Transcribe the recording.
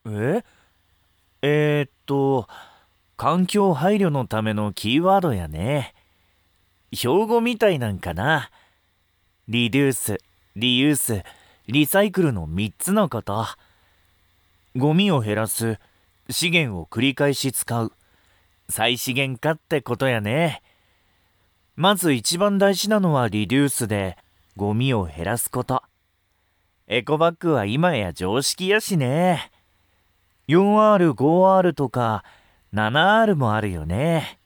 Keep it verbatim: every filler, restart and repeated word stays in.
ええーっと、環境配慮のためのキーワードやね。標語みたいなんかな。リデュース、リユース、リサイクルのみっつのこと。ゴミを減らす、資源を繰り返し使う、再資源化ってことやね。まず一番大事なのはリデュースで、ゴミを減らすこと。エコバッグは今や常識やしね。よんアール、ごアール とか ななアール もあるよね。